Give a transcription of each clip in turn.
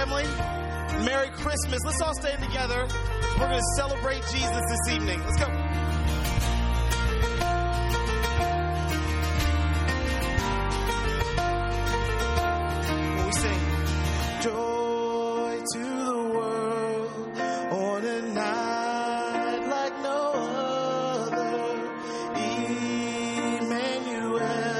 family. Merry Christmas. Let's all stand together. We're going to celebrate Jesus this evening. Let's go. When we sing, joy to the world on a night like no other, Emmanuel,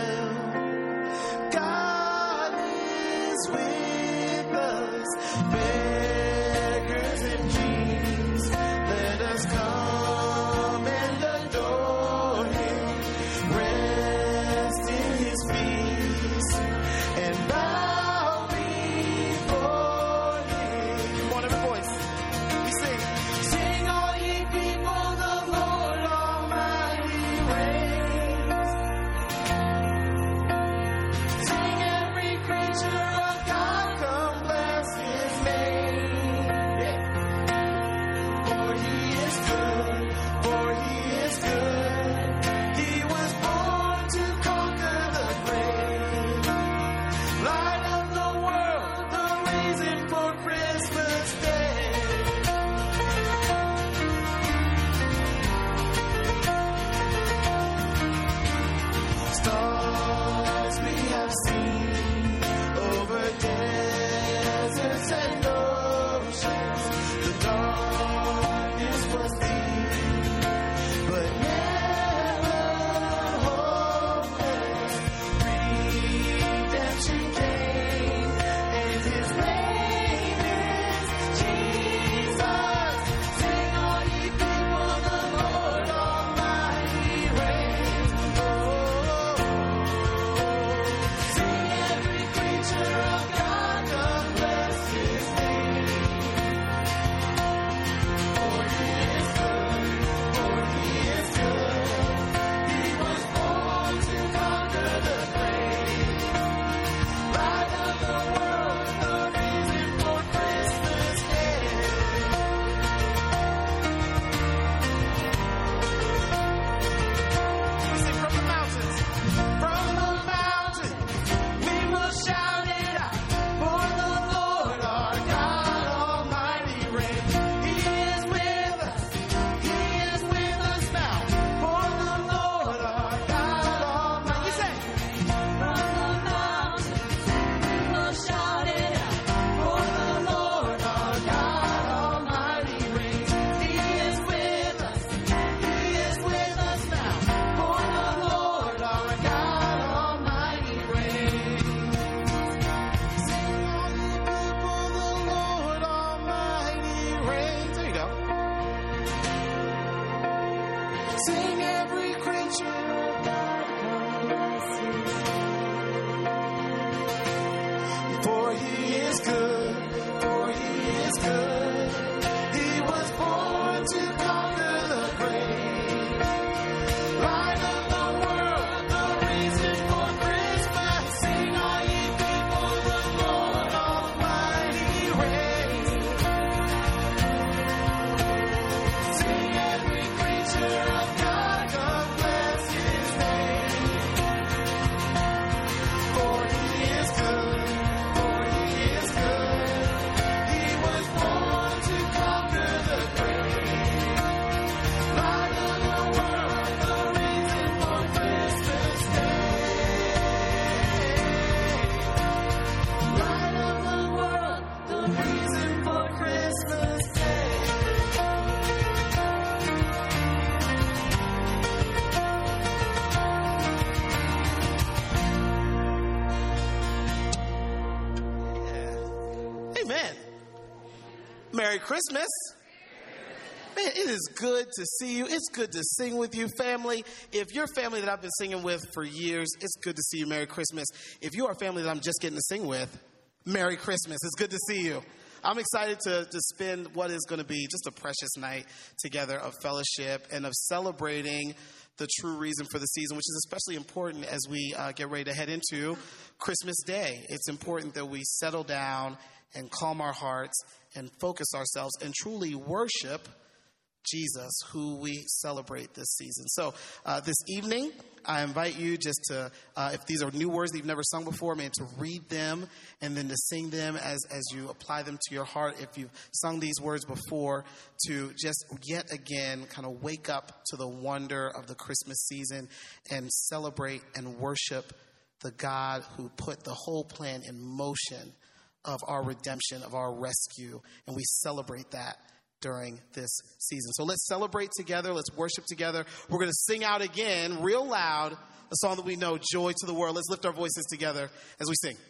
God is with us. Beggars and kings, let us come and adore him. Rest in his peace and bow before him. Come on, every voice. We sing. Sing, all ye people, the Lord Almighty reigns. Sing, every creature of God, come bless his name. Yeah. For he is good, for he is good. He was born to conquer the grave. Light of the world, the reason for Christmas Day. Stars we have seen over deserts and oceans. The darkness was deep, but never hopeless. Redemption came, and his name is Jesus. Sing, all ye people, the Lord Almighty reigns. Oh, sing, every creature of God, come bless his name. For he is good, for he is good. He was born to conquer the grave. Light of the world, the reason for Christmas Day. We sing from the mountains. From the mountains, we will shout it out. For the Lord our God Almighty reigns. He is with us. He is with us now. For the Lord our God Almighty. We say, from the mountains, we will shout it out. For the Lord our God Almighty reigns. He is with us. He is with us now. For the Lord our God Almighty reigns. Sing, all ye people, the Lord Almighty reigns. There you go. Sing, every creature of God, come bless his name. For he is good, for he is good. He was born to conquer the grave. Light of the world, the reason for Christmas. Sing, all ye people, the Lord Almighty reigns. Sing, every creature of God, come bless his name. For he is good, for he is good. He was born to conquer the grave. Light of the world, the reason for Christmas Day. Light of the world, the reason for Christmas Day. Yeah. Amen. Merry Christmas. Man, it is good to see you. It's good to sing with you, family. If you're family that I've been singing with for years, it's good to see you. Merry Christmas. If you are family that I'm just getting to sing with, Merry Christmas. It's good to see you. I'm excited to spend what is going to be just a precious night together of fellowship and of celebrating the true reason for the season, which is especially important as we get ready to head into Christmas Day. It's important that we settle down and calm our hearts and focus ourselves and truly worship Jesus, who we celebrate this season. So this evening, I invite you just to, if these are new words that you've never sung before, man, to read them and then to sing them as you apply them to your heart. If you've sung these words before, to just yet again kind of wake up to the wonder of the Christmas season and celebrate and worship the God who put the whole plan in motion of our redemption, of our rescue. And we celebrate that during this season. So let's celebrate together. Let's worship together. We're going to sing out again real loud a song that we know, Joy to the World. Let's lift our voices together as we sing.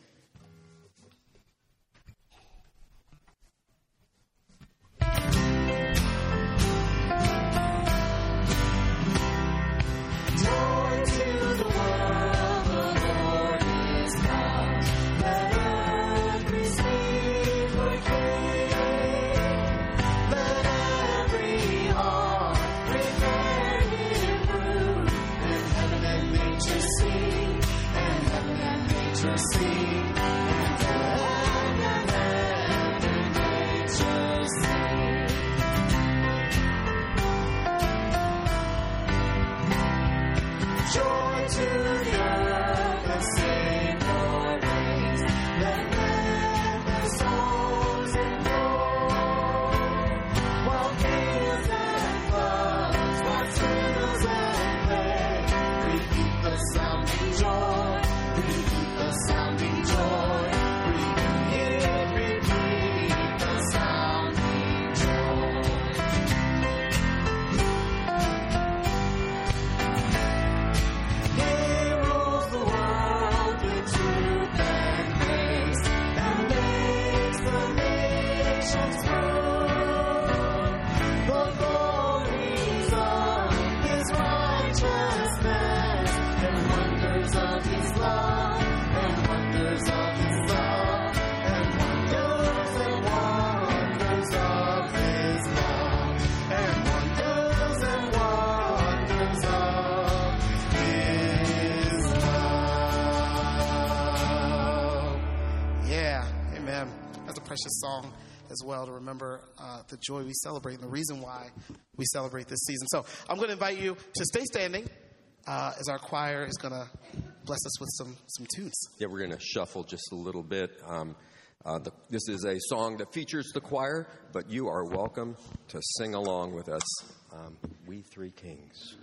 Precious song as well to remember the joy we celebrate and the reason why we celebrate this season. So I'm going to invite you to stay standing as our choir is going to bless us with some tunes. Yeah, we're going to shuffle just a little bit. This is a song that features the choir, but you are welcome to sing along with us. We Three Kings.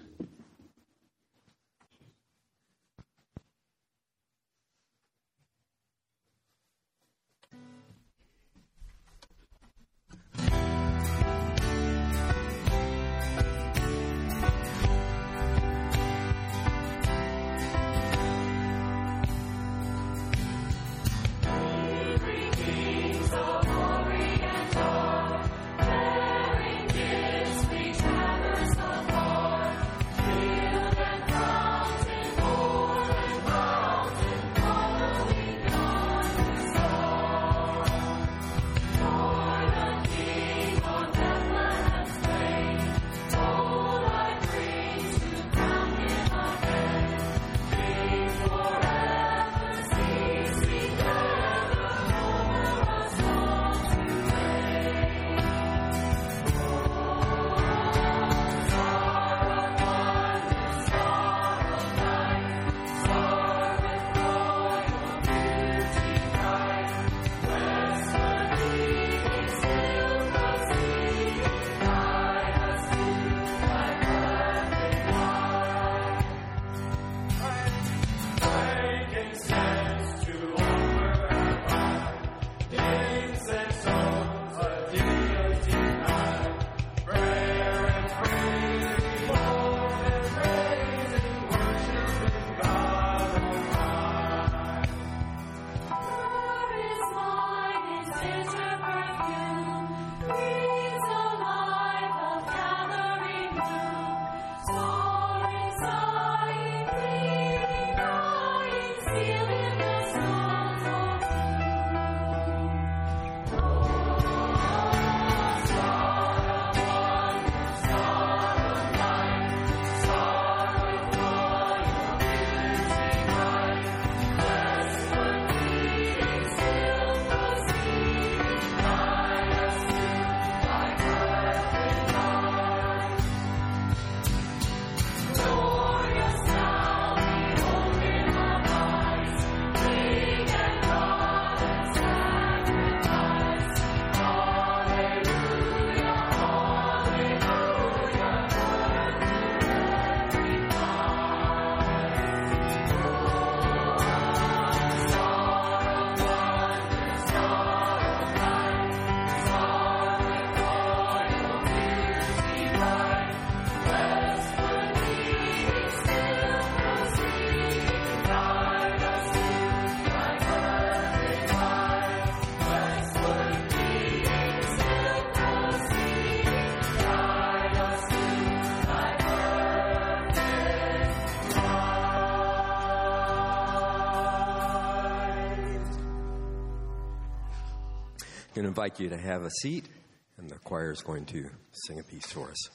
Bearing gifts, we traverse afar. can invite you to have a seat, and the choir is going to sing a piece for us.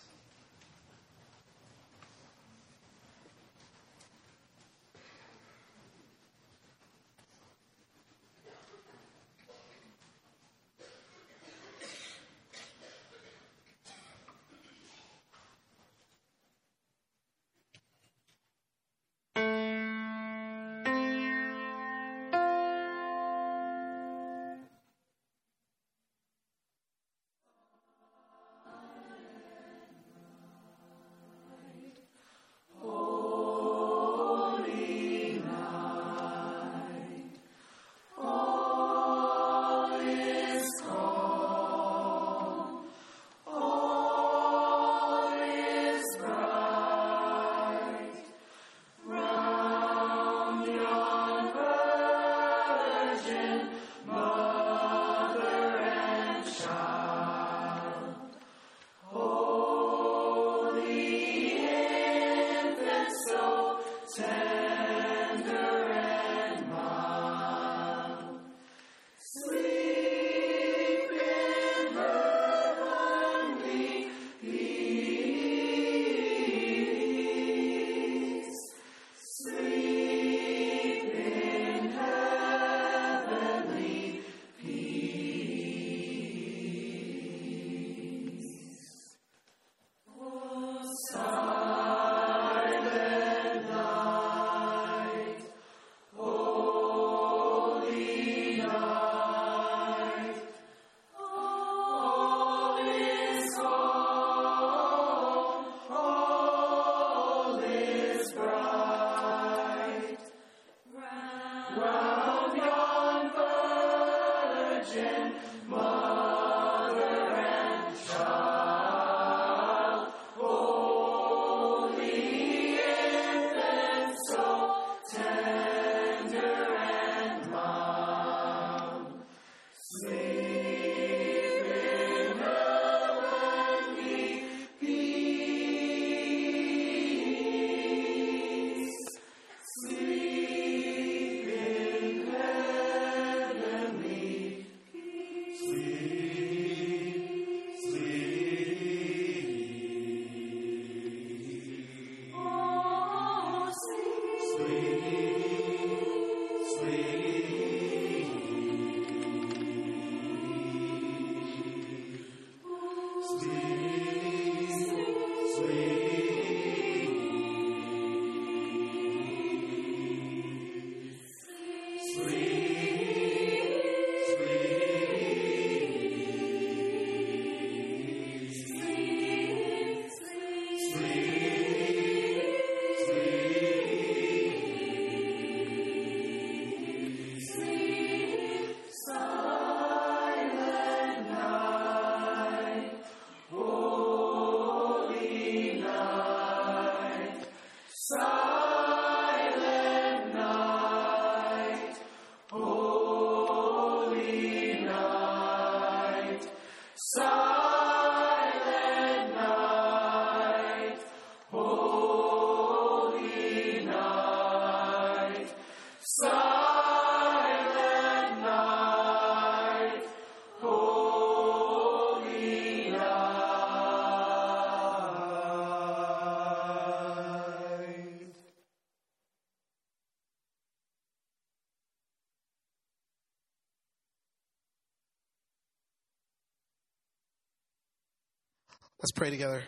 Let's pray together.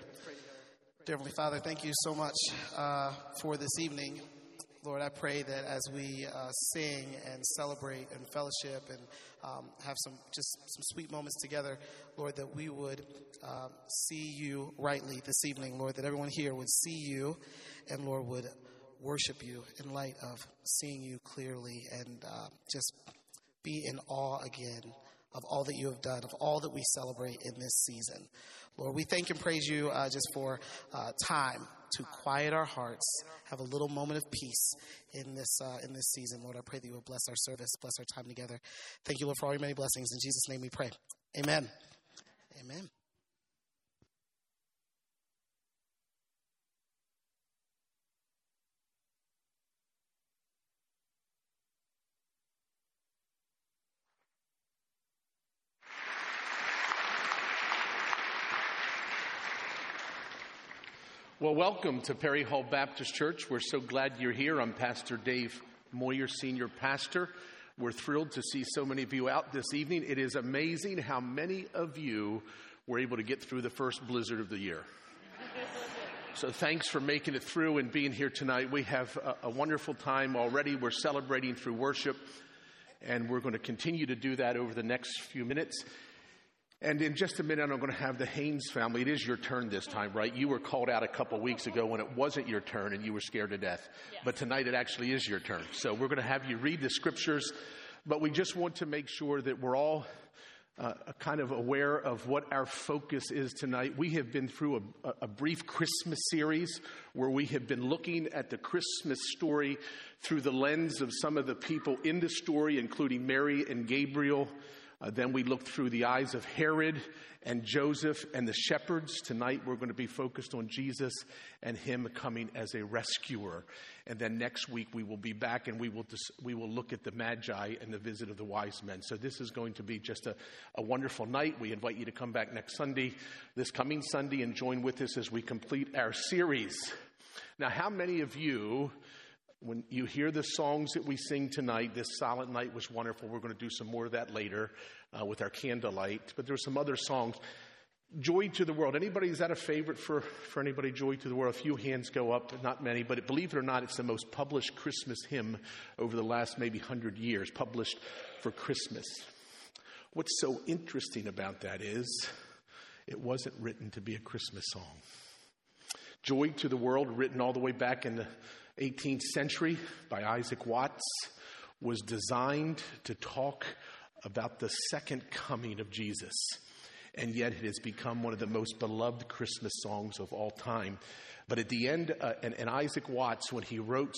Dear Heavenly Father, thank you so much for this evening. Lord, I pray that as we sing and celebrate and fellowship and have some sweet moments together, Lord, that we would see you rightly this evening, Lord, that everyone here would see you and, Lord, would worship you in light of seeing you clearly and just be in awe again of all that you have done, of all that we celebrate in this season. Lord, we thank and praise you just for time to quiet our hearts, have a little moment of peace in this season. Lord, I pray that you will bless our service, bless our time together. Thank you, Lord, for all your many blessings. In Jesus' name we pray. Amen. Amen. Well, welcome to Perry Hall Baptist Church. We're so glad you're here. I'm Pastor Dave Moyer, Senior Pastor. We're thrilled to see so many of you out this evening. It is amazing how many of you were able to get through the first blizzard of the year. So thanks for making it through and being here tonight. We have a wonderful time already. We're celebrating through worship, and we're going to continue to do that over the next few minutes. And in just a minute, I'm going to have the Haynes family. It is your turn this time, right? You were called out a couple weeks ago when it wasn't your turn and you were scared to death. Yes. But tonight it actually is your turn. So we're going to have you read the scriptures, but we just want to make sure that we're all kind of aware of what our focus is tonight. We have been through a brief Christmas series where we have been looking at the Christmas story through the lens of some of the people in the story, including Mary and Gabriel. Then we looked through the eyes of Herod and Joseph and the shepherds. Tonight we're going to be focused on Jesus and him coming as a rescuer. And then next week we will be back and we will look at the Magi and the visit of the wise men. So this is going to be just a wonderful night. We invite you to come back next Sunday, this coming Sunday, and join with us as we complete our series. Now, how many of you, when you hear the songs that we sing tonight, This Silent Night Was Wonderful, we're going to do some more of that later with our candlelight, but there's some other songs. Joy to the World. Anybody, is that a favorite for anybody, Joy to the World? A few hands go up, not many, but believe it or not, it's the most published Christmas hymn over the last maybe 100 years, published for Christmas. What's so interesting about that is it wasn't written to be a Christmas song. Joy to the World, written all the way back in the 18th century by Isaac Watts, was designed to talk about the second coming of Jesus. And yet it has become one of the most beloved Christmas songs of all time. But at the end, and Isaac Watts, when he wrote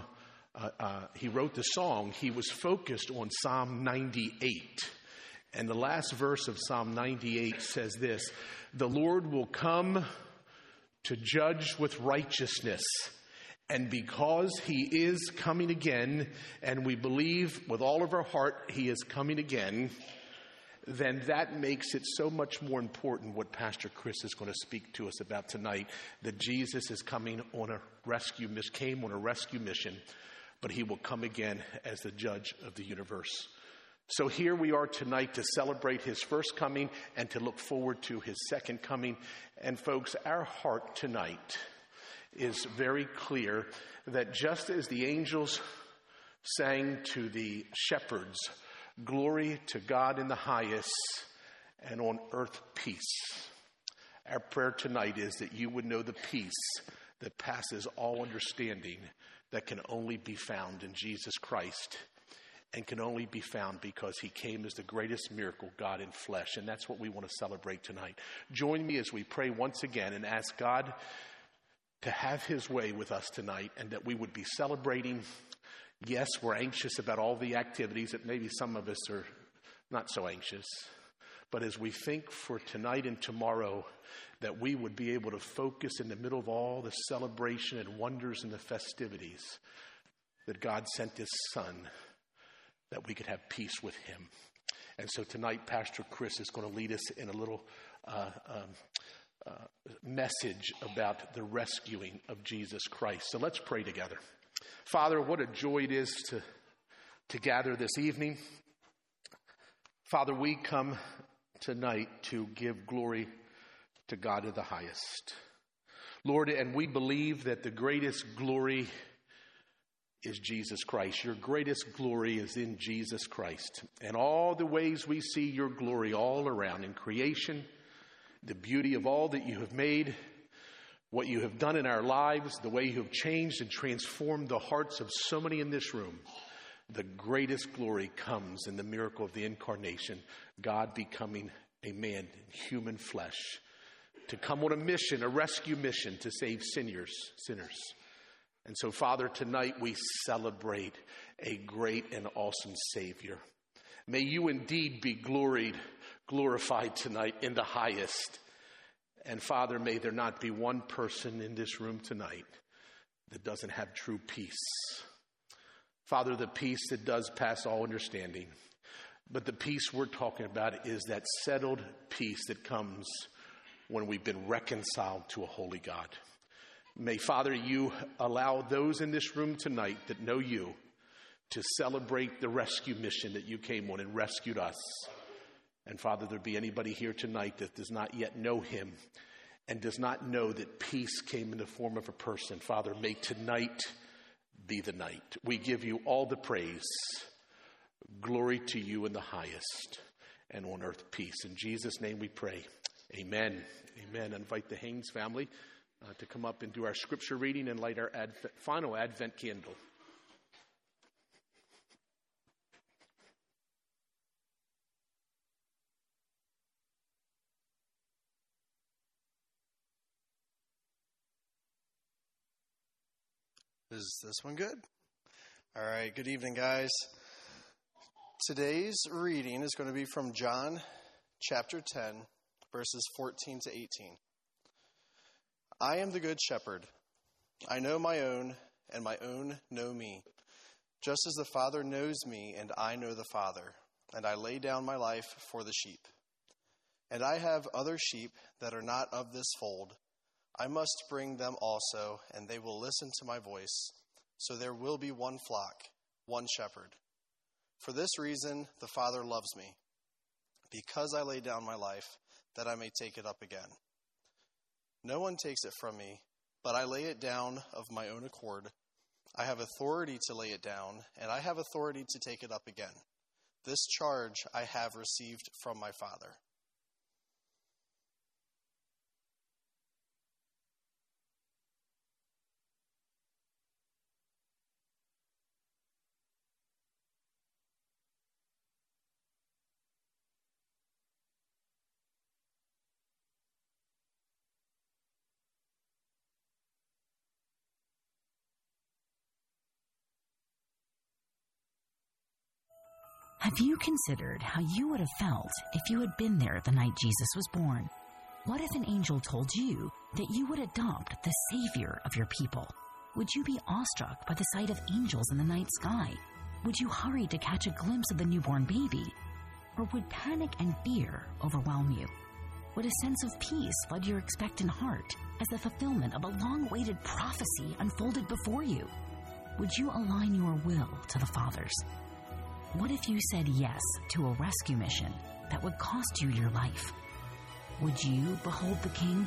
the song, he was focused on Psalm 98. And the last verse of Psalm 98 says this: "The Lord will come to judge with righteousness. And because he is coming again, and we believe with all of our heart he is coming again, then that makes it so much more important what Pastor Chris is going to speak to us about tonight, that Jesus is coming on a rescue mission, but he will come again as the judge of the universe. So here we are tonight to celebrate his first coming and to look forward to his second coming. And folks, our heart tonight is very clear that just as the angels sang to the shepherds, "Glory to God in the highest, and on earth peace," our prayer tonight is that you would know the peace that passes all understanding, that can only be found in Jesus Christ, and can only be found because he came as the greatest miracle, God in flesh. And that's what we want to celebrate tonight. Join me as we pray once again and ask God to have his way with us tonight, and that we would be celebrating. Yes, we're anxious about all the activities that maybe some of us are not so anxious. But as we think for tonight and tomorrow, that we would be able to focus in the middle of all the celebration and wonders and the festivities, that God sent his son, that we could have peace with him. And so tonight, Pastor Chris is going to lead us in a little message about the rescuing of Jesus Christ. So let's pray together. Father, what a joy it is to gather this evening. Father, we come tonight to give glory to God in the highest. Lord, and we believe that the greatest glory is Jesus Christ. Your greatest glory is in Jesus Christ. And all the ways we see your glory all around in creation, the beauty of all that you have made, what you have done in our lives, the way you have changed and transformed the hearts of so many in this room. The greatest glory comes in the miracle of the incarnation, God becoming a man in human flesh, to come on a mission, a rescue mission to save sinners. And so, Father, tonight we celebrate a great and awesome Savior. May you indeed be glorified tonight in the highest. And Father, may there not be one person in this room tonight that doesn't have true peace. Father, the peace that does pass all understanding. But the peace we're talking about is that settled peace that comes when we've been reconciled to a holy God. May, Father, you allow those in this room tonight that know you to celebrate the rescue mission that you came on and rescued us. And Father, there be anybody here tonight that does not yet know him and does not know that peace came in the form of a person. Father, may tonight be the night. We give you all the praise. Glory to you in the highest, and on earth peace. In Jesus' name we pray. Amen. Amen. I invite the Haynes family to come up and do our scripture reading and light our final Advent candle. Is this one good? All right, good evening, guys. Today's reading is going to be from John chapter 10, verses 14 to 18. I am the good shepherd. I know my own, and my own know me. Just as the Father knows me, and I know the Father, and I lay down my life for the sheep. And I have other sheep that are not of this fold. I must bring them also, and they will listen to my voice. So there will be one flock, one shepherd. For this reason, the Father loves me, because I lay down my life, that I may take it up again. No one takes it from me, but I lay it down of my own accord. I have authority to lay it down, and I have authority to take it up again. This charge I have received from my Father. Have you considered how you would have felt if you had been there the night Jesus was born? What if an angel told you that you would adopt the Savior of your people? Would you be awestruck by the sight of angels in the night sky? Would you hurry to catch a glimpse of the newborn baby? Or would panic and fear overwhelm you? Would a sense of peace flood your expectant heart as the fulfillment of a long-awaited prophecy unfolded before you? Would you align your will to the Father's? What if you said yes to a rescue mission that would cost you your life? Would you behold the King?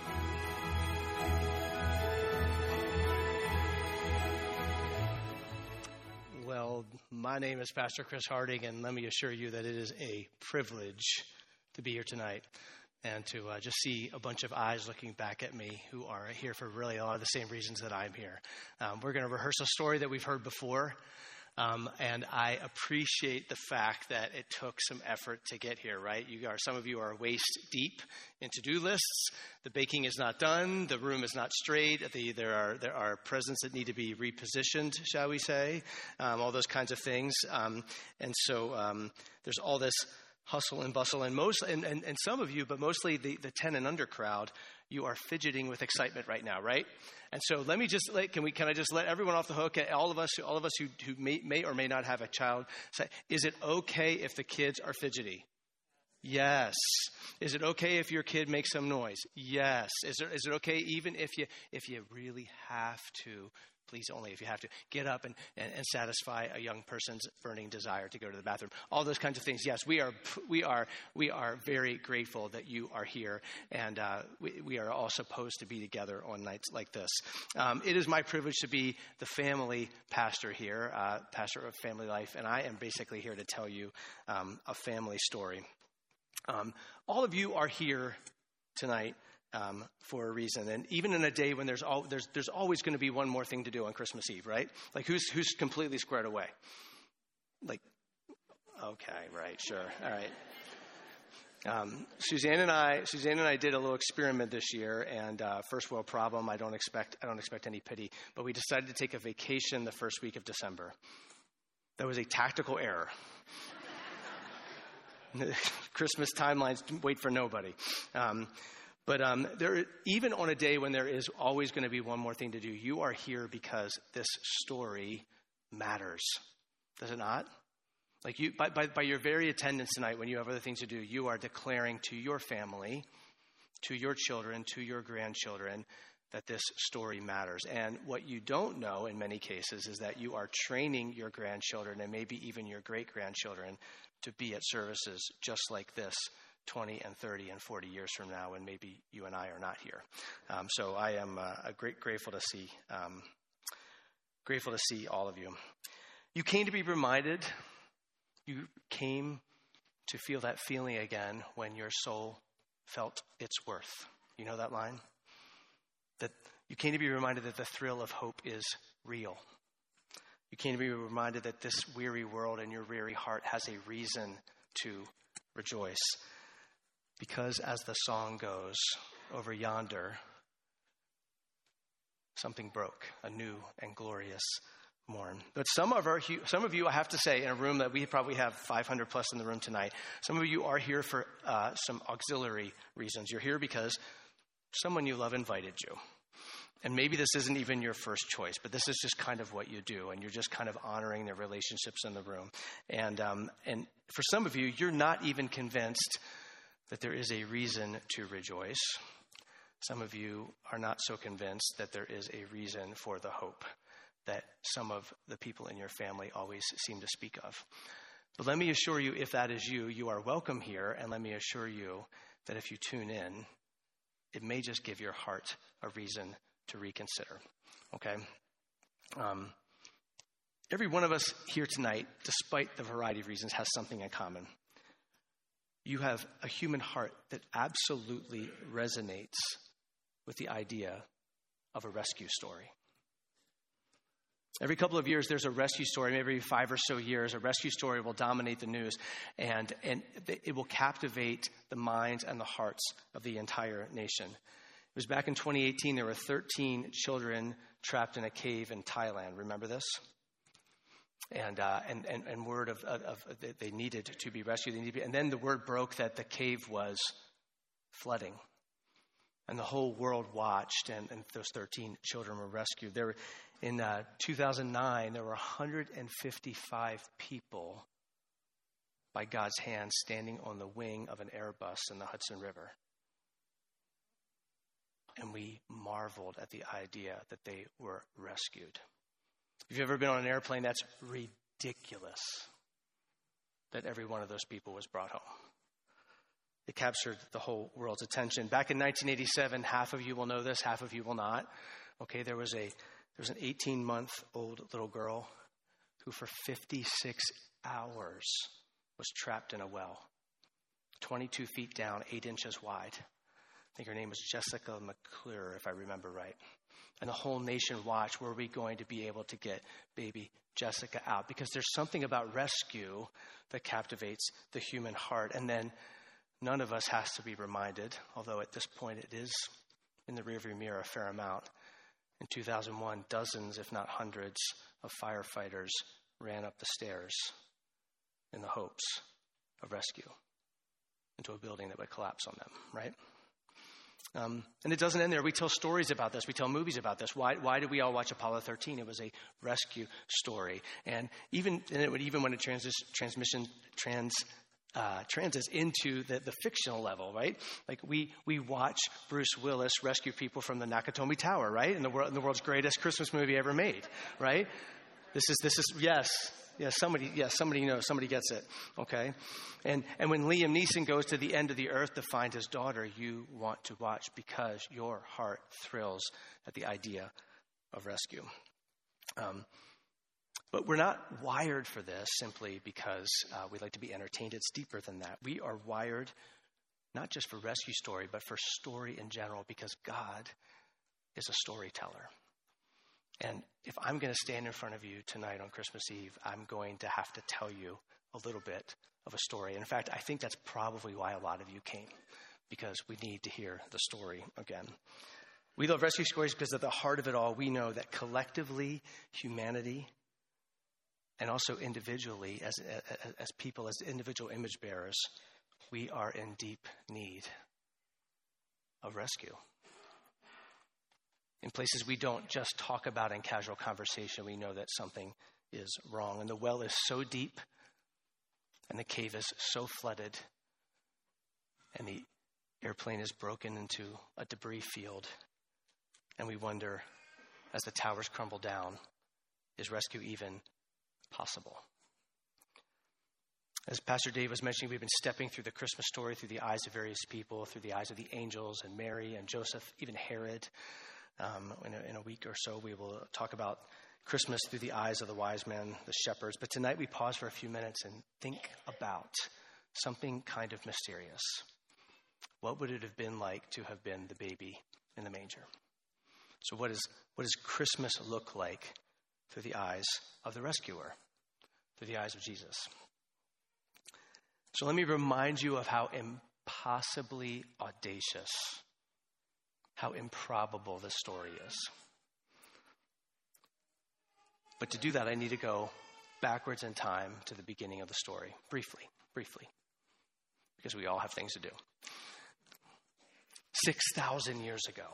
Well, my name is Pastor Chris Harding, and let me assure you that it is a privilege to be here tonight and to just see a bunch of eyes looking back at me who are here for really a lot of the same reasons that I'm here. We're going to rehearse a story that we've heard before. And I appreciate the fact that it took some effort to get here, right? Some of you are waist deep in to-do lists. The baking is not done. The room is not straight. There are presents that need to be repositioned, shall we say? All those kinds of things. And so there's all this hustle and bustle, and some of you, but mostly the 10 and under crowd, you are fidgeting with excitement right now, right? And so let me just can I just let everyone off the hook? All of us who may or may not have a child, say, is it okay if the kids are fidgety? Yes. Is it okay if your kid makes some noise? Yes. Is it okay even if you really have to? Please, only if you have to, get up and satisfy a young person's burning desire to go to the bathroom. All those kinds of things. Yes, we are very grateful that you are here, and we are all supposed to be together on nights like this. It is my privilege to be the family pastor here, pastor of Family Life, and I am basically here to tell you a family story. All of you are here tonight for a reason, and even in a day when there's always going to be one more thing to do on Christmas Eve, right? Like who's completely squared away? Like, okay, right, sure, all right. Suzanne and I did a little experiment this year, and first world problem. I don't expect any pity, but we decided to take a vacation the first week of December. That was a tactical error. Christmas timelines wait for nobody. But even on a day when there is always going to be one more thing to do, you are here because this story matters. Does it not? Like you, by your very attendance tonight, when you have other things to do, you are declaring to your family, to your children, to your grandchildren, that this story matters. And what you don't know in many cases is that you are training your grandchildren and maybe even your great-grandchildren to be at services just like this 20 and 30 and 40 years from now when maybe you and I are not here. So I am grateful to see all of you. You came to be reminded. You came to feel that feeling again when your soul felt its worth. You know that line? That you came to be reminded that the thrill of hope is real. You came to be reminded that this weary world and your weary heart has a reason to rejoice. Because as the song goes, over yonder, something broke, a new and glorious morn. But some of you, I have to say, in a room that we probably have 500 plus in the room tonight, some of you are here for some auxiliary reasons. You're here because someone you love invited you. And maybe this isn't even your first choice, but this is just kind of what you do, and you're just kind of honoring their relationships in the room. And for some of you, you're not even convinced that there is a reason to rejoice. Some of you are not so convinced that there is a reason for the hope that some of the people in your family always seem to speak of. But let me assure you, if that is you, you are welcome here, and let me assure you that if you tune in, it may just give your heart a reason to reconsider, okay? Every one of us here tonight, despite the variety of reasons, has something in common. You have a human heart that absolutely resonates with the idea of a rescue story. Every couple of years, there's a rescue story. Maybe every 5 or so years, a rescue story will dominate the news, and it will captivate the minds and the hearts of the entire nation. It was back in 2018, there were 13 children trapped in a cave in Thailand. Remember this? And word of they needed to be rescued. And then the word broke that the cave was flooding. And the whole world watched, and those 13 children were rescued. In 2009, there were 155 people by God's hand standing on the wing of an Airbus in the Hudson River. And we marveled at the idea that they were rescued. If you've ever been on an airplane, that's ridiculous that every one of those people was brought home. It captured the whole world's attention. Back in 1987, half of you will know this, half of you will not. Okay, there was an 18-month-old little girl who for 56 hours was trapped in a well, 22 feet down, 8 inches wide. I think her name was Jessica McClure, if I remember right. And the whole nation watched, were we going to be able to get baby Jessica out? Because there's something about rescue that captivates the human heart. And then none of us has to be reminded, although at this point it is in the rearview mirror a fair amount. In 2001, dozens, if not hundreds, of firefighters ran up the stairs in the hopes of rescue into a building that would collapse on them, right? And it doesn't end there. We tell stories about this. We tell movies about this. Why did we all watch Apollo 13? It was a rescue story. And it would even when it transits into the fictional level, right? Like we watch Bruce Willis rescue people from the Nakatomi Tower, right? In the world's greatest Christmas movie ever made, right? This is yes. Somebody knows, somebody gets it, okay? And when Liam Neeson goes to the end of the earth to find his daughter, you want to watch because your heart thrills at the idea of rescue. But we're not wired for this simply because we like to be entertained. It's deeper than that. We are wired not just for rescue story, but for story in general because God is a storyteller. And if I'm going to stand in front of you tonight on Christmas Eve, I'm going to have to tell you a little bit of a story. And in fact, I think that's probably why a lot of you came, because we need to hear the story again. We love rescue stories because at the heart of it all, we know that collectively, humanity, and also individually, as people, as individual image bearers, we are in deep need of rescue. In places we don't just talk about in casual conversation, we know that something is wrong. And the well is so deep, and the cave is so flooded, and the airplane is broken into a debris field. And we wonder, as the towers crumble down, is rescue even possible? As Pastor Dave was mentioning, we've been stepping through the Christmas story through the eyes of various people, through the eyes of the angels and Mary and Joseph, even Herod. In a week or so, we will talk about Christmas through the eyes of the wise men, the shepherds. But tonight we pause for a few minutes and think about something kind of mysterious. What would it have been like to have been the baby in the manger? So what does Christmas look like through the eyes of the rescuer, through the eyes of Jesus? So let me remind you of how impossibly audacious, how improbable this story is. But to do that, I need to go backwards in time to the beginning of the story, briefly, because we all have things to do. 6,000 years ago,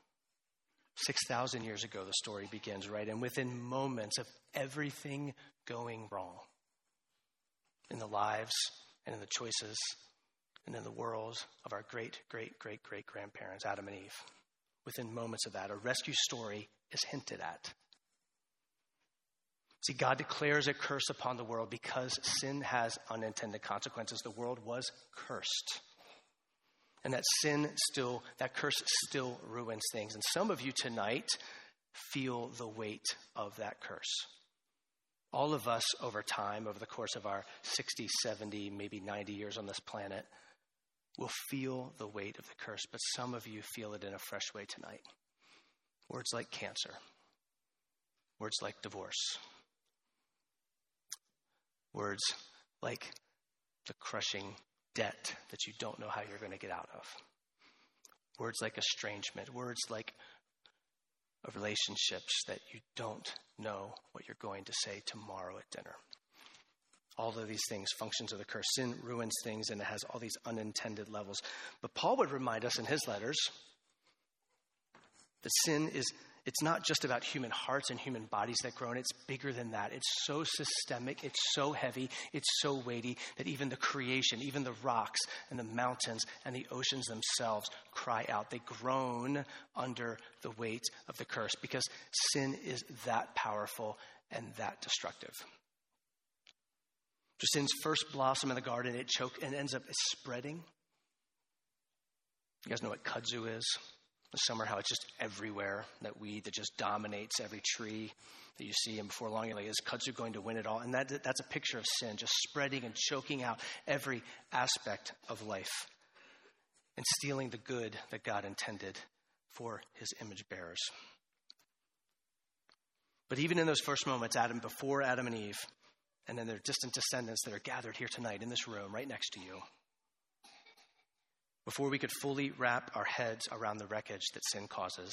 the story begins, right? And within moments of everything going wrong in the lives and in the choices and in the worlds of our great-great-great-great-grandparents, Adam and Eve, within moments of that, a rescue story is hinted at. See, God declares a curse upon the world because sin has unintended consequences. The world was cursed. And that curse still ruins things. And some of you tonight feel the weight of that curse. All of us over time, over the course of our 60, 70, maybe 90 years on this planet, will feel the weight of the curse. But some of you feel it in a fresh way tonight. Words like cancer. Words like divorce. Words like the crushing debt that you don't know how you're going to get out of. Words like estrangement. Words like of relationships that you don't know what you're going to say tomorrow at dinner. All of these things, functions of the curse. Sin ruins things, and it has all these unintended levels. But Paul would remind us in his letters that sin it's not just about human hearts and human bodies that groan. It's bigger than that. It's so systemic. It's so heavy. It's so weighty that even the creation, even the rocks and the mountains and the oceans themselves cry out. They groan under the weight of the curse because sin is that powerful and that destructive. So sin's first blossom in the garden, it choked and ends up spreading. You guys know what kudzu is? The summer, how it's just everywhere, that weed that just dominates every tree that you see. And before long, you're like, is kudzu going to win it all? And that's a picture of sin, just spreading and choking out every aspect of life and stealing the good that God intended for his image bearers. But even in those first moments, before Adam and Eve, and then their distant descendants that are gathered here tonight in this room right next to you, before we could fully wrap our heads around the wreckage that sin causes,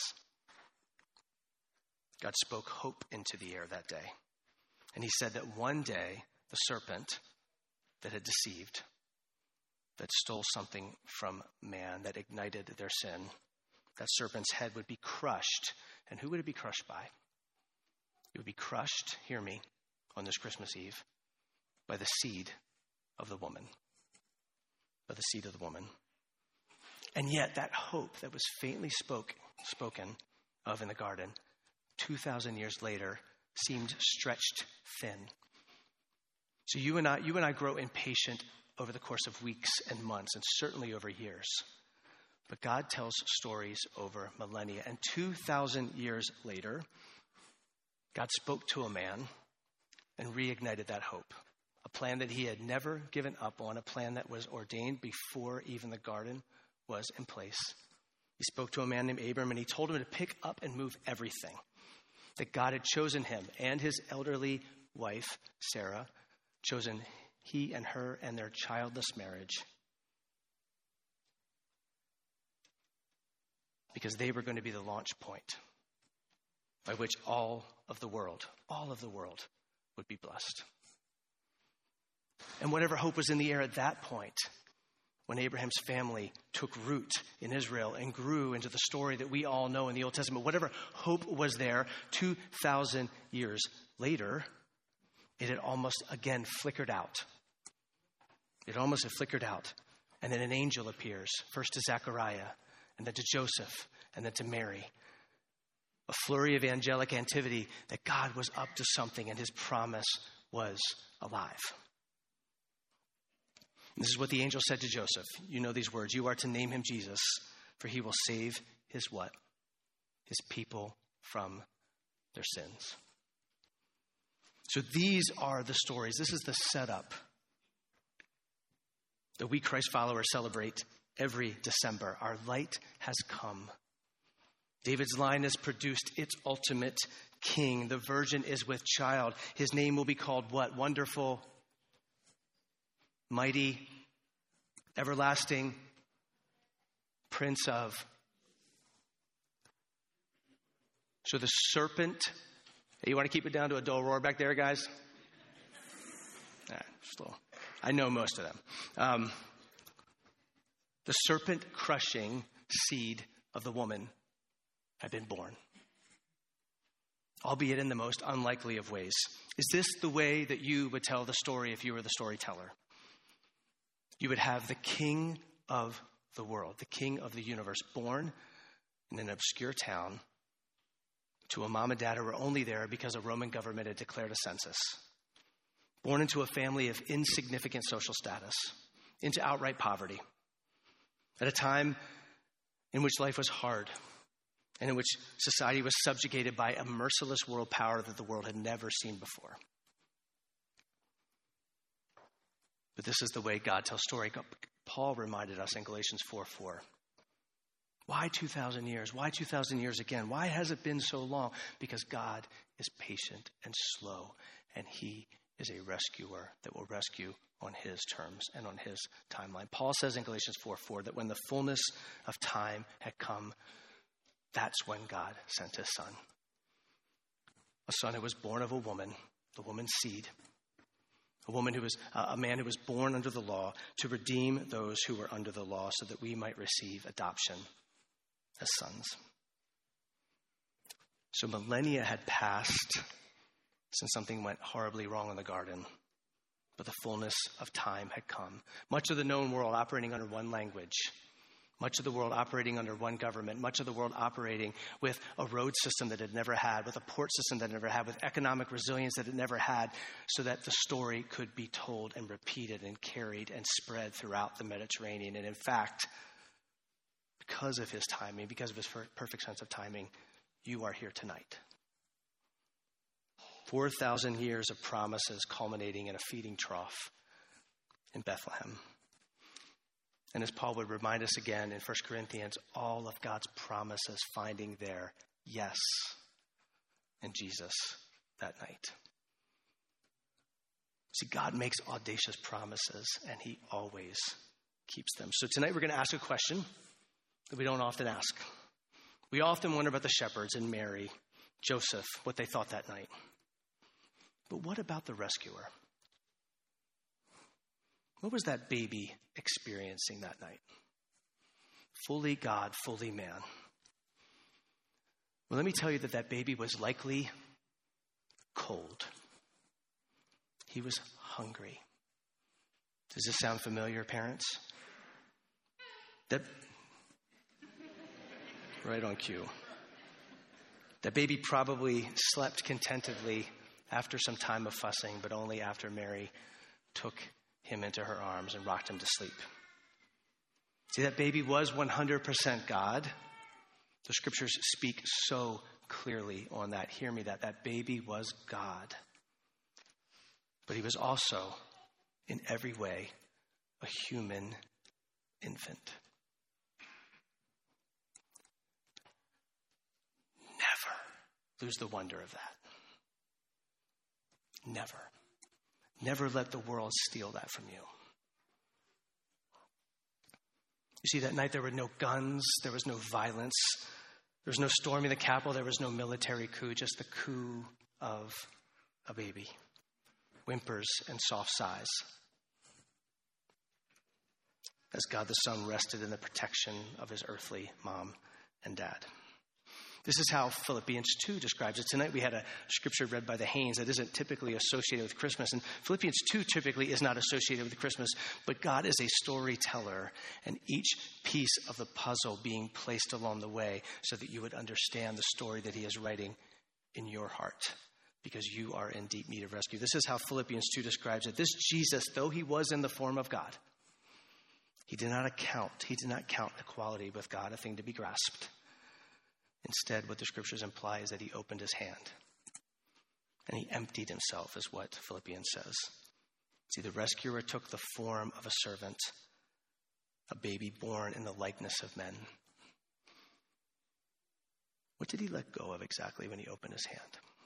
God spoke hope into the air that day. And he said that one day, the serpent that had deceived, that stole something from man, that ignited their sin, that serpent's head would be crushed. And who would it be crushed by? It would be crushed, hear me, on this Christmas Eve, by the seed of the woman. By the seed of the woman. And yet that hope that was faintly spoken of in the garden 2,000 years later seemed stretched thin. So you and I grow impatient over the course of weeks and months, and certainly over years. But God tells stories over millennia. And 2,000 years later, God spoke to a man and reignited that hope. A plan that he had never given up on, a plan that was ordained before even the garden was in place. He spoke to a man named Abram, and he told him to pick up and move everything. That God had chosen him and his elderly wife, Sarah, chosen he and her and their childless marriage because they were going to be the launch point by which all of the world would be blessed. And whatever hope was in the air at that point, when Abraham's family took root in Israel and grew into the story that we all know in the Old Testament, whatever hope was there 2,000 years later, it had almost again flickered out. It almost had flickered out. And then an angel appears, first to Zechariah, and then to Joseph, and then to Mary. a flurry of angelic activity, that God was up to something and his promise was alive. This is what the angel said to Joseph. You know these words. You are to name him Jesus, for he will save his what? His people from their sins. So these are the stories. This is the setup that we Christ followers celebrate every December. Our light has come. David's line has produced its ultimate king. The virgin is with child. His name will be called what? Wonderful, mighty, everlasting, Prince of. So the serpent, you want to keep it down to a dull roar back there, guys? All right, just a little. I know most of them. The serpent crushing seed of the woman had been born, albeit in the most unlikely of ways. Is this the way that you would tell the story if you were the storyteller? You would have the king of the world, the king of the universe, born in an obscure town to a mom and dad who were only there because a Roman government had declared a census. Born into a family of insignificant social status, into outright poverty, at a time in which life was hard and in which society was subjugated by a merciless world power that the world had never seen before. But this is the way God tells story. Paul reminded us in Galatians 4:4. Why 2,000 years? Why 2,000 years again? Why has it been so long? Because God is patient and slow, and he is a rescuer that will rescue on his terms and on his timeline. Paul says in Galatians 4:4 that when the fullness of time had come, that's when God sent his son. A son who was born of a woman, the woman's seed. A woman who was a man who was born under the law to redeem those who were under the law so that we might receive adoption as sons. So millennia had passed since something went horribly wrong in the garden, but the fullness of time had come. Much of the known world operating under one language, much of the world operating under one government, much of the world operating with a road system that it never had, with a port system that it never had, with economic resilience that it never had, so that the story could be told and repeated and carried and spread throughout the Mediterranean. And in fact, because of his timing, because of his perfect sense of timing, you are here tonight. 4,000 years of promises culminating in a feeding trough in Bethlehem. And as Paul would remind us again in 1 Corinthians, all of God's promises finding their yes in Jesus that night. See, God makes audacious promises, and he always keeps them. So tonight we're going to ask a question that we don't often ask. We often wonder about the shepherds and Mary, Joseph, what they thought that night. But what about the rescuer? What was that baby experiencing that night? Fully God, fully man. Well, let me tell you that baby was likely cold. He was hungry. Does this sound familiar, parents? Right on cue. That baby probably slept contentedly after some time of fussing, but only after Mary took him into her arms and rocked him to sleep. See, that baby was 100% God. The scriptures speak so clearly on that. Hear me, that baby was God. But he was also, in every way, a human infant. Never lose the wonder of that. Never. Never let the world steal that from you. You see, that night there were no guns, there was no violence, there was no storming the Capitol, there was no military coup, just the coo of a baby. Whimpers and soft sighs. As God the Son rested in the protection of his earthly mom and dad. This is how Philippians 2 describes it. Tonight we had a scripture read by the Haynes that isn't typically associated with Christmas. And Philippians 2 typically is not associated with Christmas, but God is a storyteller, and each piece of the puzzle being placed along the way so that you would understand the story that he is writing in your heart, because you are in deep need of rescue. This is how Philippians 2 describes it. This Jesus, though he was in the form of God, he did not count equality with God a thing to be grasped. Instead, what the scriptures imply is that he opened his hand and he emptied himself, is what Philippians says. See, the rescuer took the form of a servant, a baby born in the likeness of men. What did he let go of exactly when he opened his hand?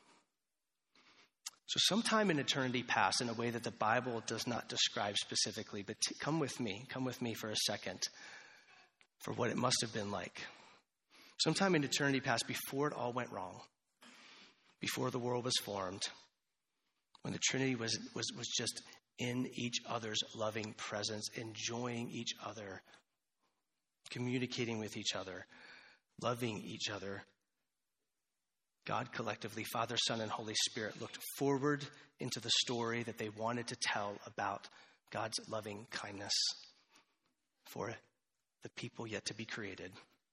So sometime in eternity past, in a way that the Bible does not describe specifically, but come with me for a second for what it must have been like. Sometime in eternity past, before it all went wrong, before the world was formed, when the Trinity was just in each other's loving presence, enjoying each other, communicating with each other, loving each other, God collectively, Father, Son, and Holy Spirit, looked forward into the story that they wanted to tell about God's loving kindness for the people yet to be created.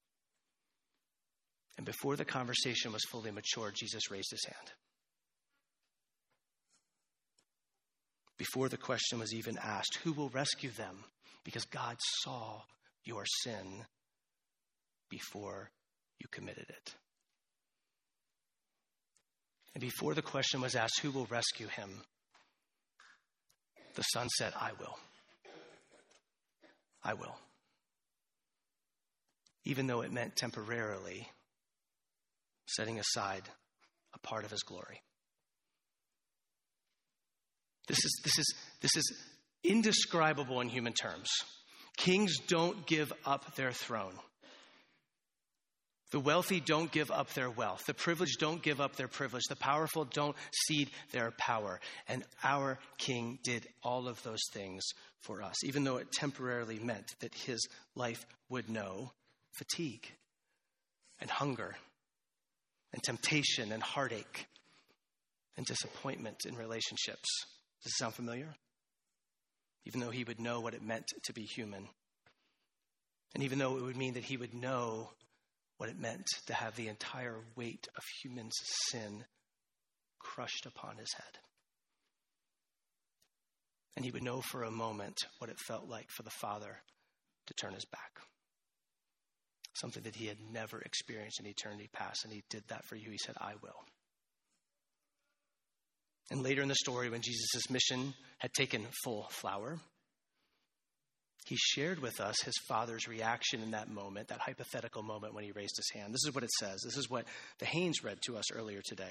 And before the conversation was fully matured, Jesus raised his hand. Before the question was even asked, who will rescue them? Because God saw your sin before you committed it. And before the question was asked, who will rescue him? The Son said, I will. I will. Even though it meant temporarily setting aside a part of his glory. This is indescribable in human terms. Kings don't give up their throne. The wealthy don't give up their wealth. The privileged don't give up their privilege. The powerful don't cede their power. And our King did all of those things for us, even though it temporarily meant that his life would know fatigue and hunger and temptation and heartache and disappointment in relationships. Does it sound familiar? Even though he would know what it meant to be human. And even though it would mean that he would know what it meant to have the entire weight of human sin crushed upon his head. And he would know for a moment what it felt like for the Father to turn his back. Something that he had never experienced in eternity past, and he did that for you. He said, I will. And later in the story, when Jesus' mission had taken full flower, he shared with us his Father's reaction in that moment, that hypothetical moment when he raised his hand. This is what it says. This is what the Haynes read to us earlier today.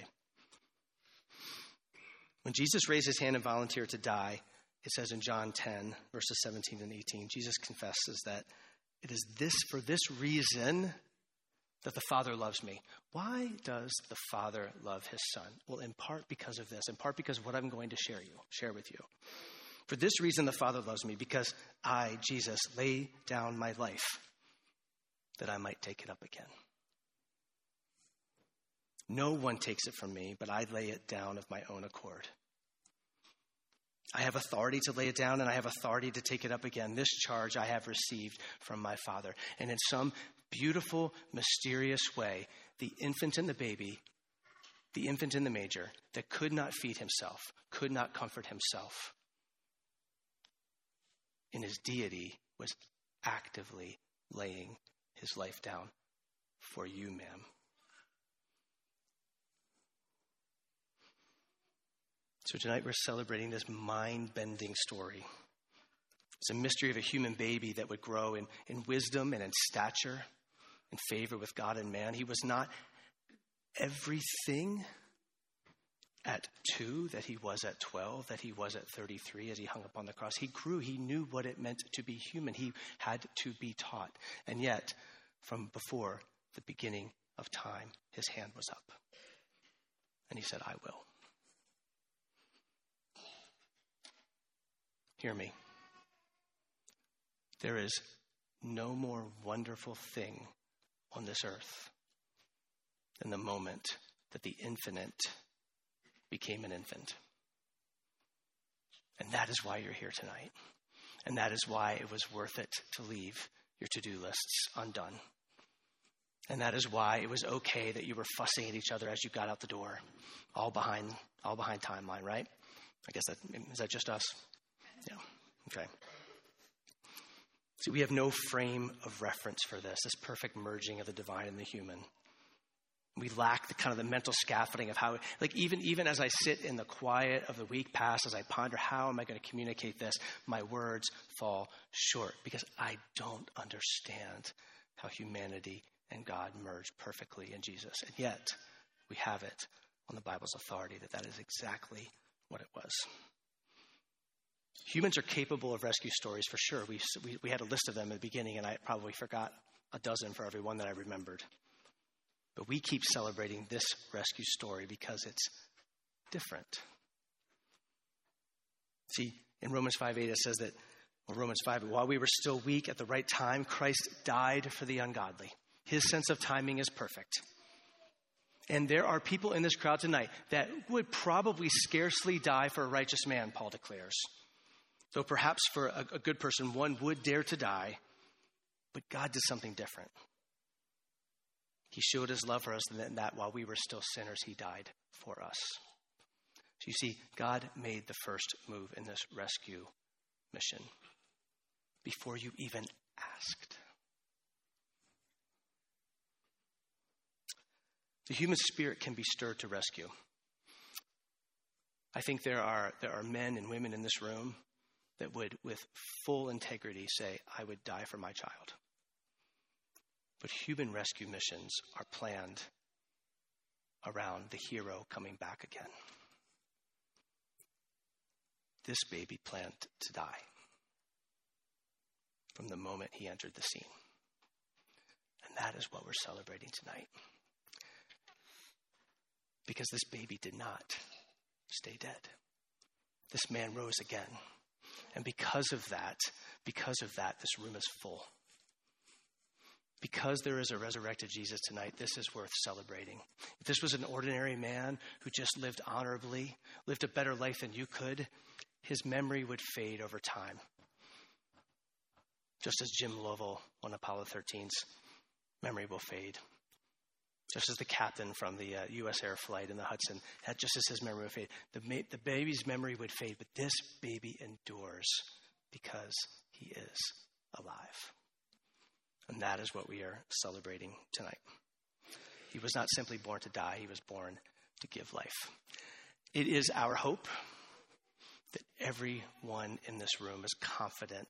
When Jesus raised his hand and volunteered to die, it says in John 10, verses 17 and 18, Jesus confesses that it is for this reason that the Father loves me. Why does the Father love his Son? Well, in part because of this, in part because of what I'm going to share with you. For this reason, the Father loves me, because I, Jesus, lay down my life that I might take it up again. No one takes it from me, but I lay it down of my own accord. I have authority to lay it down, and I have authority to take it up again. This charge I have received from my Father. And in some beautiful, mysterious way, the infant and the baby, the infant in the manger that could not feed himself, could not comfort himself, in his deity was actively laying his life down for you, ma'am. So tonight we're celebrating this mind-bending story. It's a mystery of a human baby that would grow in wisdom and in stature, in favor with God and man. He was not everything at 2 that he was at 12, that he was at 33 as he hung upon the cross. He grew. He knew what it meant to be human. He had to be taught. And yet, from before the beginning of time, his hand was up. And he said, I will. Hear me. There is no more wonderful thing on this earth than the moment that the infinite became an infant. And that is why you're here tonight. And that is why it was worth it to leave your to-do lists undone. And that is why it was okay that you were fussing at each other as you got out the door, all behind timeline, right? I guess is that just us? Yeah. Okay. See, we have no frame of reference for this perfect merging of the divine and the human. We lack the mental scaffolding of how, even as I sit in the quiet of the week past, as I ponder how am I going to communicate this, my words fall short because I don't understand how humanity and God merged perfectly in Jesus. And yet, we have it on the Bible's authority that is exactly what it was. Humans are capable of rescue stories for sure. We had a list of them at the beginning, and I probably forgot a dozen for every one that I remembered. But we keep celebrating this rescue story because it's different. See, in Romans 5:8 it says that, Romans 5, while we were still weak at the right time, Christ died for the ungodly. His sense of timing is perfect. And there are people in this crowd tonight that would probably scarcely die for a righteous man, Paul declares. Though perhaps for a good person, one would dare to die. But God did something different. He showed his love for us, and that while we were still sinners, he died for us. So you see, God made the first move in this rescue mission before you even asked. The human spirit can be stirred to rescue. I think there are men and women in this room that would, with full integrity, say, I would die for my child. But human rescue missions are planned around the hero coming back again. This baby planned to die from the moment he entered the scene. And that is what we're celebrating tonight. Because this baby did not stay dead. This man rose again. And because of that, this room is full. Because there is a resurrected Jesus tonight, this is worth celebrating. If this was an ordinary man who just lived honorably, lived a better life than you could, his memory would fade over time. Just as Jim Lovell on Apollo 13's memory will fade. Just as the captain from the U.S. Air Flight in the Hudson, just as his memory would fade. The baby's memory would fade, but this baby endures because he is alive. And that is what we are celebrating tonight. He was not simply born to die, he was born to give life. It is our hope that everyone in this room is confident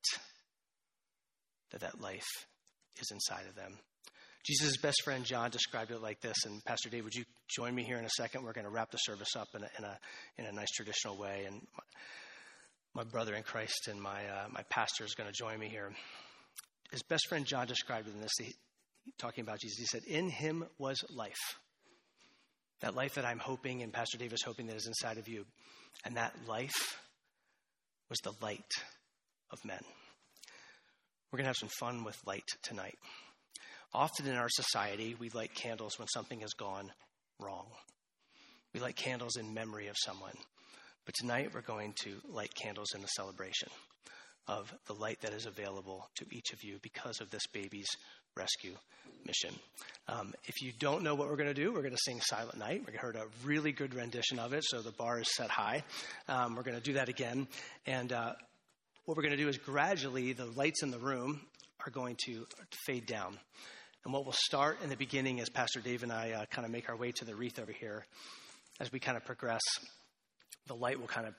that life is inside of them. Jesus' best friend John described it like this, and Pastor Dave, would you join me here in a second? We're going to wrap the service up in a nice traditional way, and my brother in Christ and my pastor is going to join me here. His best friend John described it in this, talking about Jesus. He said, in him was life. That life that I'm hoping and Pastor Dave is hoping that is inside of you. And that life was the light of men. We're going to have some fun with light tonight. Often in our society, we light candles when something has gone wrong. We light candles in memory of someone. But tonight we're going to light candles in the celebration of the light that is available to each of you because of this baby's rescue mission. If you don't know what we're going to do, we're going to sing Silent Night. We heard a really good rendition of it, so the bar is set high. We're going to do that again. And what we're going to do is gradually the lights in the room are going to fade down. And what we'll start in the beginning as Pastor Dave and I kind of make our way to the wreath over here, as we kind of progress, the light will kind of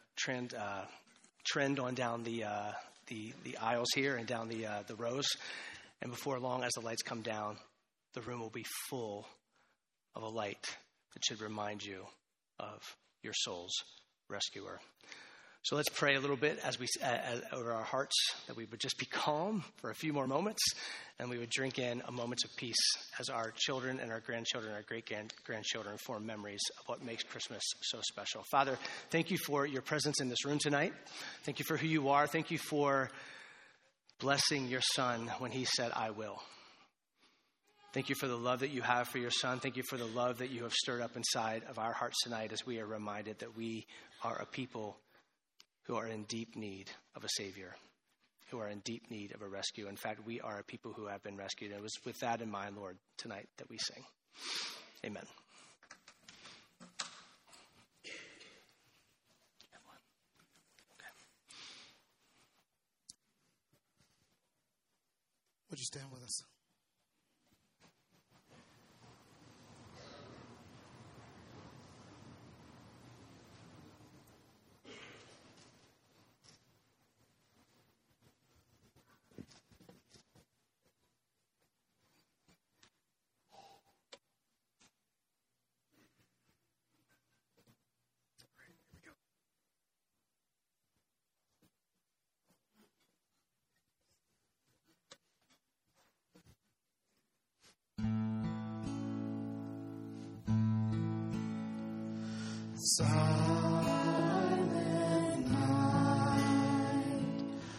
trend on down the aisles here and down the rows. And before long, as the lights come down, the room will be full of a light that should remind you of your soul's rescuer. So let's pray a little bit as we over our hearts, that we would just be calm for a few more moments, and we would drink in a moment of peace as our children and our grandchildren and our great-grandchildren form memories of what makes Christmas so special. Father, thank you for your presence in this room tonight. Thank you for who you are. Thank you for blessing your son when he said, I will. Thank you for the love that you have for your Son. Thank you for the love that you have stirred up inside of our hearts tonight as we are reminded that we are a people who are in deep need of a Savior, who are in deep need of a rescue. In fact, we are a people who have been rescued. And it was with that in mind, Lord, tonight that we sing. Amen. Would you stand with us? Silent night,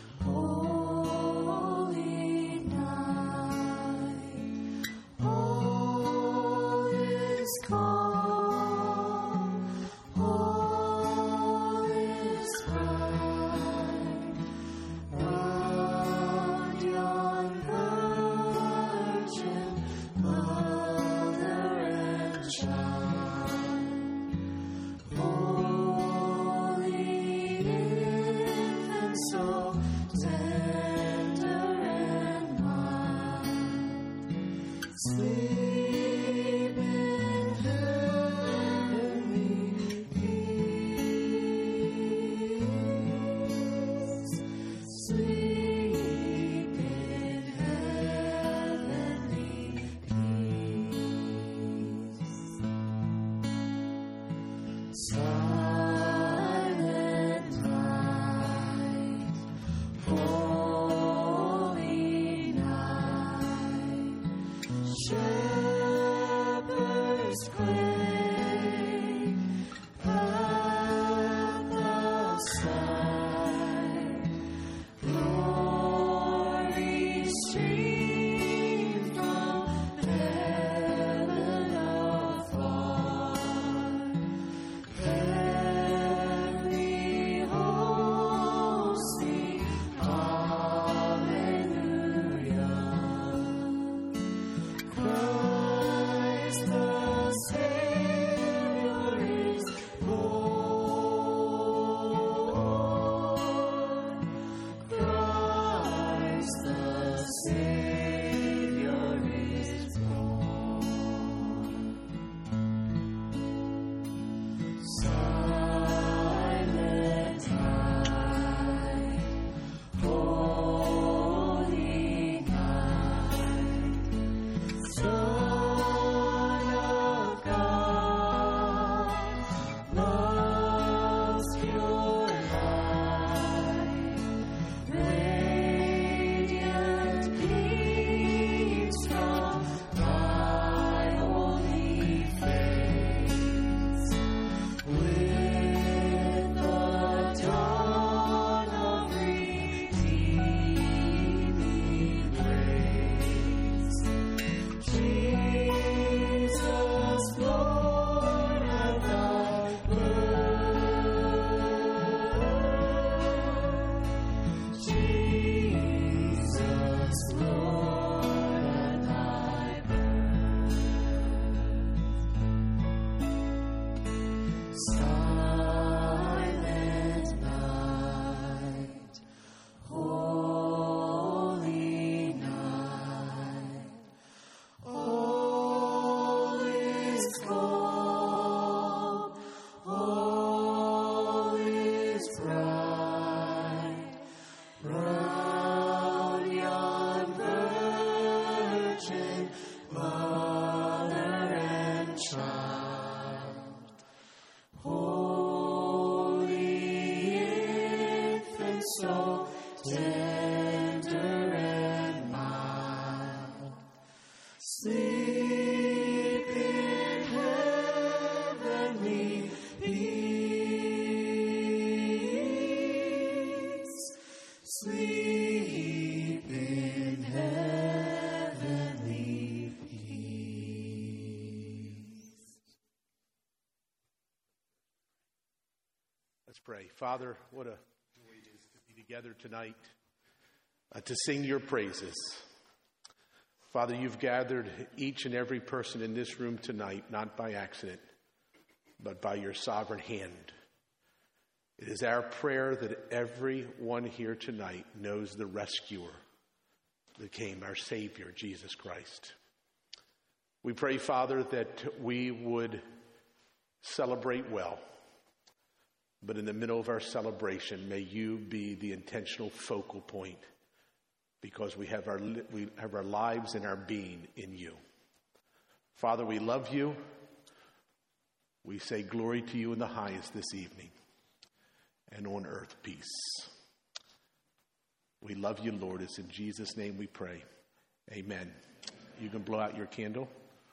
holy night, all is calm, all is bright, round yon virgin mother and child. Sleep in heavenly peace. Let's pray. Father, what a joy it is to be together tonight to sing your praises. Father, you've gathered each and every person in this room tonight, not by accident, but by your sovereign hand. It is our prayer that everyone here tonight knows the rescuer that came, our Savior, Jesus Christ. We pray, Father, that we would celebrate well. But in the middle of our celebration, may you be the intentional focal point, because we have our lives and our being in you. Father, we love you. We say glory to you in the highest this evening, and on earth peace. We love you, Lord. It's in Jesus' name we pray. Amen. You can blow out your candle.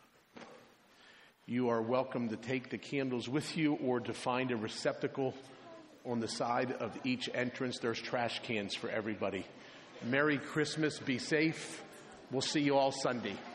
You are welcome to take the candles with you or to find a receptacle on the side of each entrance. There's trash cans for everybody. Merry Christmas. Be safe. We'll see you all Sunday.